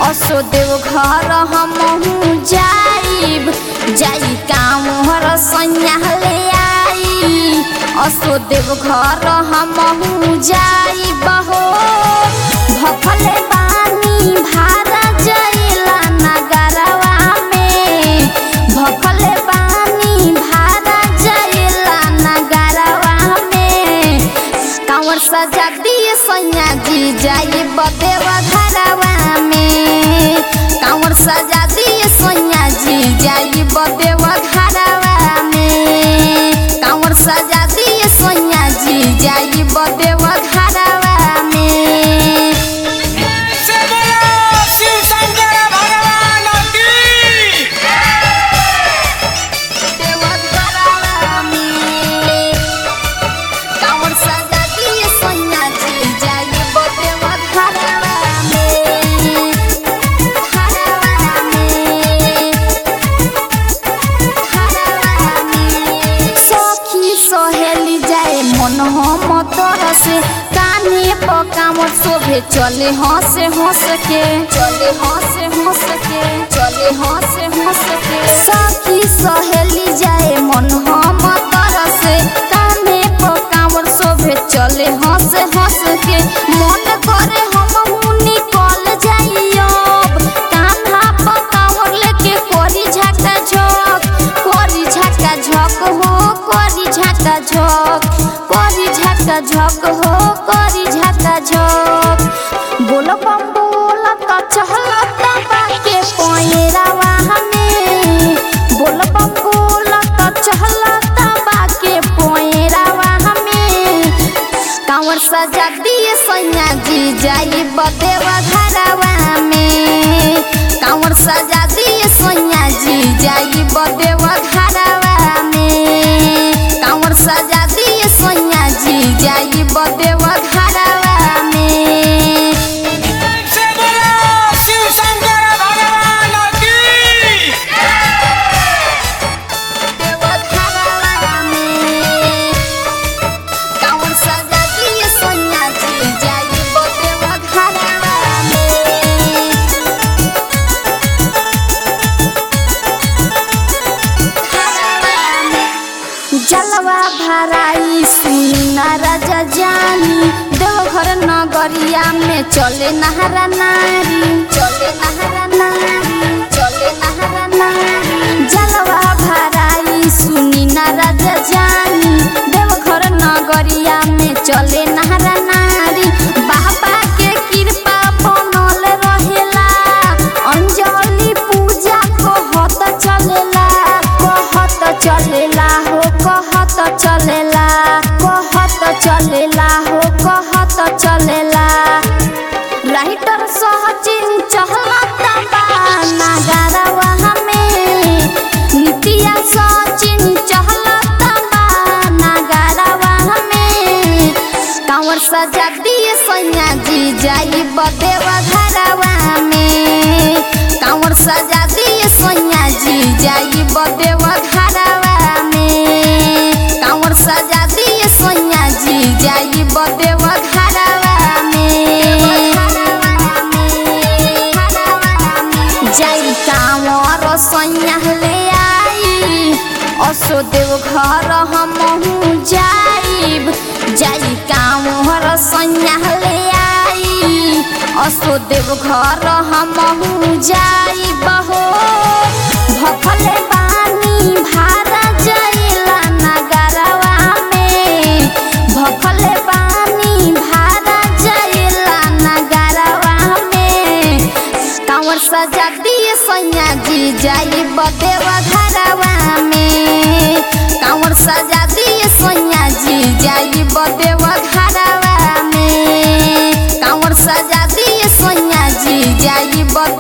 असो देव घर हमहू जाइब जाई कामहर सैया ले आई। असो देव घर हमहू जाइब हो भफले बानी भारा जइला नगरवा में। भफले बानी भारा जइला नगरवा में। कांवर सजा दिए सैया जी जाइब देव घरवा में। कांवर सजा दिए सैया जी जाइब देव घरवा में। कांवर सजा दिए सैया जी जाइब देव घरवा में। शिव शंकर भगवान की देव घरवा में। कांवर सजा दिए सैया जी जाइब देव घरवा में। घरवा में। सखी सहेली जाए मन हम तोर से कान्हे पकामर शोभे चले हंस हंस के। चले हंस हंस के। चले हंस हंस के। सखी सहेली जाए मन हम तोर से कान्हे पकामर शोभे चले हंस हंस के। मन करे हम निकल जाइयो कान्हा पकामर लेके कोरी झका झक। कोरी झका झक हो कोरी झका झक। कोरी झका झक हो कोरी झका झक। बोल बम बोल त चहलत बाके पोएरावा हमें। बोल बम बोल त चहलत बाके पोएरावा हमें। कांवर सजा दिए सैया जी जाइब देव घरवा में। कांवर सजा दिए सैया जी जाइब देव घरवा में। कांवर सजा दिए सैया जी जाइब देव घरवा में। शिव शंकर भगवान की देव घरवा में। कांवर सजा दिए सैया जी जाइब देव घरवा में। जलवा भराई सुना राजा जानी देवघर नगरिया में चले नहरा नारी। चले नहरा नारी। चले नहरा नारी। जलवा भराई सुनी ना राजा जानी देवघर नगरिया में चले नहरा नारी। बाबा के कृपा बनल रहेला अंजलि पूजा कहत चलेला। कहत चलेला हो कहत चलेला। कहत चलेला हो कहत चलेला। राइटर सहचिन चहलत बा नगरवा में। नितिया सचिन चहलत बा नगरवा में। कांवर सजा दिए सैया जी जाइब देव घरवा में। कांवर सजा दिए सैया जी जाइब देव घरवा में। कांवर सजा दिए सैया जी जाइब देव घरवा में। जाई कांवर सैया ले आई। असो देव घर हमहू जाइब जाई कांवर सैया ले आई। असो देव घर हमहू जाइब हो भफले बानी भारा जइला नगरवा में। भफले बानी भारा जइला नगरवा में। कांवर सजा दिए सैया जी जाइब देव घरवा में। कांवर सजा दिए सैया जी जाइब देव घरवा में। कांवर सजा दिए सैया जी जाइब